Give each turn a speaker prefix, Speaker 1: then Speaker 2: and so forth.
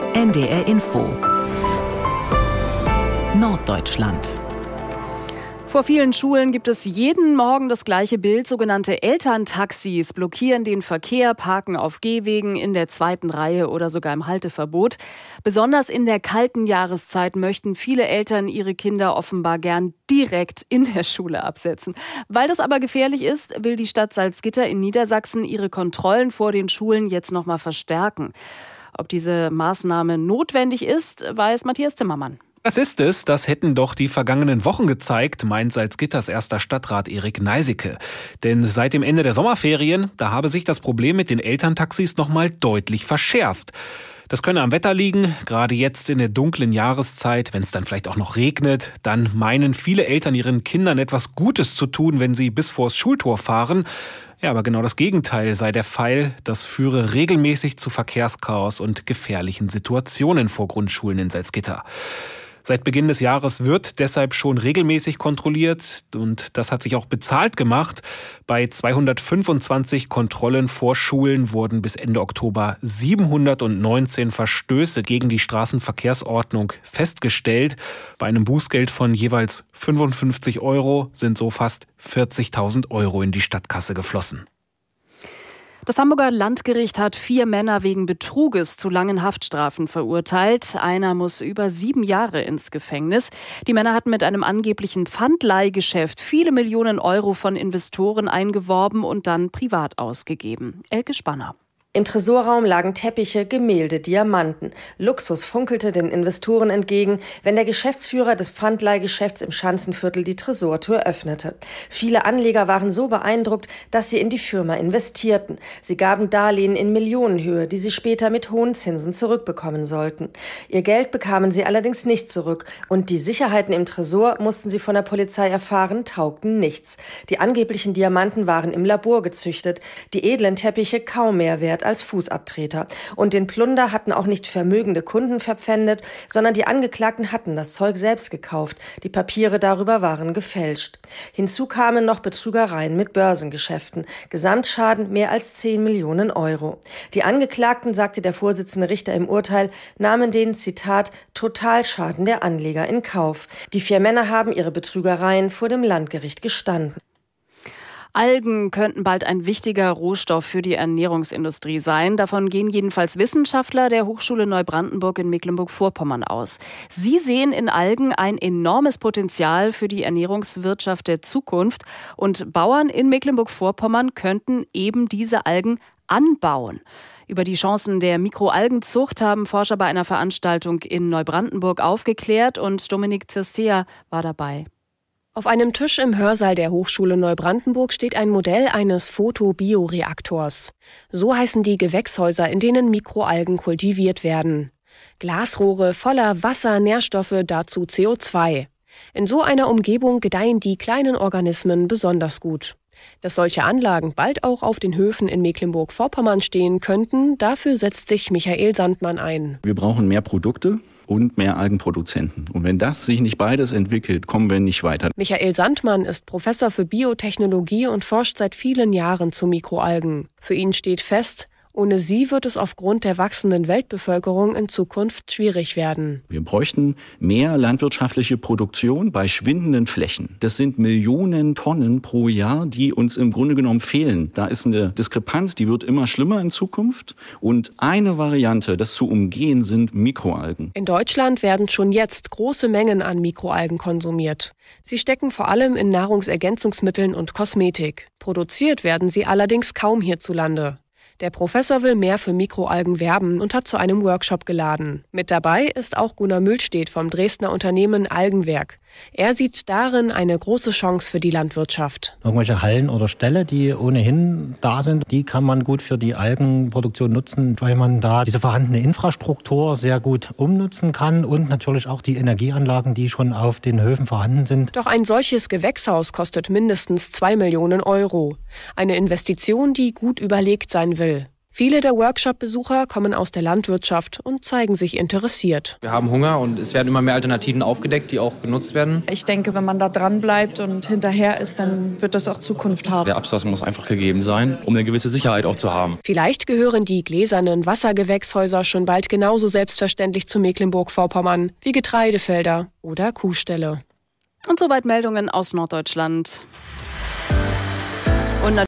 Speaker 1: NDR Info Norddeutschland.
Speaker 2: Vor vielen Schulen gibt es jeden Morgen das gleiche Bild. Sogenannte Elterntaxis blockieren den Verkehr, parken auf Gehwegen in der zweiten Reihe oder sogar im Halteverbot. Besonders in der kalten Jahreszeit möchten viele Eltern ihre Kinder offenbar gern direkt in der Schule absetzen. Weil das aber gefährlich ist, will die Stadt Salzgitter in Niedersachsen ihre Kontrollen vor den Schulen jetzt noch mal verstärken. Ob diese Maßnahme notwendig ist, weiß Matthias Zimmermann.
Speaker 3: Das ist es, das hätten doch die vergangenen Wochen gezeigt, meint Salzgitters erster Stadtrat Erik Neisicke. Denn seit dem Ende der Sommerferien, da habe sich das Problem mit den Elterntaxis noch mal deutlich verschärft. Das könne am Wetter liegen, gerade jetzt in der dunklen Jahreszeit, wenn es dann vielleicht auch noch regnet, dann meinen viele Eltern ihren Kindern etwas Gutes zu tun, wenn sie bis vors Schultor fahren. Ja, aber genau das Gegenteil sei der Fall. Das führe regelmäßig zu Verkehrschaos und gefährlichen Situationen vor Grundschulen in Salzgitter. Seit Beginn des Jahres wird deshalb schon regelmäßig kontrolliert und das hat sich auch bezahlt gemacht. Bei 225 Kontrollen vor Schulen wurden bis Ende Oktober 719 Verstöße gegen die Straßenverkehrsordnung festgestellt. Bei einem Bußgeld von jeweils 55 € sind so fast 40.000 € in die Stadtkasse geflossen.
Speaker 2: Das Hamburger Landgericht hat 4 Männer wegen Betruges zu langen Haftstrafen verurteilt. Einer muss über 7 Jahre ins Gefängnis. Die Männer hatten mit einem angeblichen Pfandleihgeschäft viele Millionen Euro von Investoren eingeworben und dann privat ausgegeben. Elke Spanner.
Speaker 4: Im Tresorraum lagen Teppiche, Gemälde, Diamanten. Luxus funkelte den Investoren entgegen, wenn der Geschäftsführer des Pfandleihgeschäfts im Schanzenviertel die Tresortür öffnete. Viele Anleger waren so beeindruckt, dass sie in die Firma investierten. Sie gaben Darlehen in Millionenhöhe, die sie später mit hohen Zinsen zurückbekommen sollten. Ihr Geld bekamen sie allerdings nicht zurück und die Sicherheiten im Tresor, mussten sie von der Polizei erfahren, taugten nichts. Die angeblichen Diamanten waren im Labor gezüchtet, die edlen Teppiche kaum mehr wert als Fußabtreter. Und den Plunder hatten auch nicht vermögende Kunden verpfändet, sondern die Angeklagten hatten das Zeug selbst gekauft. Die Papiere darüber waren gefälscht. Hinzu kamen noch Betrügereien mit Börsengeschäften. Gesamtschaden mehr als 10 Millionen Euro. Die Angeklagten, sagte der Vorsitzende Richter im Urteil, nahmen den, Zitat, Totalschaden der Anleger in Kauf. Die 4 Männer haben ihre Betrügereien vor dem Landgericht gestanden.
Speaker 2: Algen könnten bald ein wichtiger Rohstoff für die Ernährungsindustrie sein. Davon gehen jedenfalls Wissenschaftler der Hochschule Neubrandenburg in Mecklenburg-Vorpommern aus. Sie sehen in Algen ein enormes Potenzial für die Ernährungswirtschaft der Zukunft. Und Bauern in Mecklenburg-Vorpommern könnten eben diese Algen anbauen. Über die Chancen der Mikroalgenzucht haben Forscher bei einer Veranstaltung in Neubrandenburg aufgeklärt und Dominik Zirstea war dabei.
Speaker 5: Auf einem Tisch im Hörsaal der Hochschule Neubrandenburg steht ein Modell eines Photobioreaktors. So heißen die Gewächshäuser, in denen Mikroalgen kultiviert werden. Glasrohre voller Wasser, Nährstoffe, dazu CO2. In so einer Umgebung gedeihen die kleinen Organismen besonders gut. Dass solche Anlagen bald auch auf den Höfen in Mecklenburg-Vorpommern stehen könnten, dafür setzt sich Michael Sandmann ein.
Speaker 6: Wir brauchen mehr Produkte und mehr Algenproduzenten. Und wenn das sich nicht beides entwickelt, kommen wir nicht weiter.
Speaker 5: Michael Sandmann ist Professor für Biotechnologie und forscht seit vielen Jahren zu Mikroalgen. Für ihn steht fest, ohne sie wird es aufgrund der wachsenden Weltbevölkerung in Zukunft schwierig werden.
Speaker 6: Wir bräuchten mehr landwirtschaftliche Produktion bei schwindenden Flächen. Das sind Millionen Tonnen pro Jahr, die uns im Grunde genommen fehlen. Da ist eine Diskrepanz, die wird immer schlimmer in Zukunft. Und eine Variante, das zu umgehen, sind Mikroalgen.
Speaker 5: In Deutschland werden schon jetzt große Mengen an Mikroalgen konsumiert. Sie stecken vor allem in Nahrungsergänzungsmitteln und Kosmetik. Produziert werden sie allerdings kaum hierzulande. Der Professor will mehr für Mikroalgen werben und hat zu einem Workshop geladen. Mit dabei ist auch Gunnar Mühlstedt vom Dresdner Unternehmen Algenwerk. Er sieht darin eine große Chance für die Landwirtschaft.
Speaker 7: Irgendwelche Hallen oder Ställe, die ohnehin da sind, die kann man gut für die Algenproduktion nutzen, weil man da diese vorhandene Infrastruktur sehr gut umnutzen kann und natürlich auch die Energieanlagen, die schon auf den Höfen vorhanden sind.
Speaker 5: Doch ein solches Gewächshaus kostet mindestens 2 Millionen Euro. Eine Investition, die gut überlegt sein will. Viele der Workshop-Besucher kommen aus der Landwirtschaft und zeigen sich interessiert.
Speaker 8: Wir haben Hunger und es werden immer mehr Alternativen aufgedeckt, die auch genutzt werden.
Speaker 9: Ich denke, wenn man da dran bleibt und hinterher ist, dann wird das auch Zukunft haben.
Speaker 10: Der Absatz muss einfach gegeben sein, um eine gewisse Sicherheit auch zu haben.
Speaker 5: Vielleicht gehören die gläsernen Wassergewächshäuser schon bald genauso selbstverständlich zu Mecklenburg-Vorpommern wie Getreidefelder oder Kuhställe.
Speaker 2: Und soweit Meldungen aus Norddeutschland.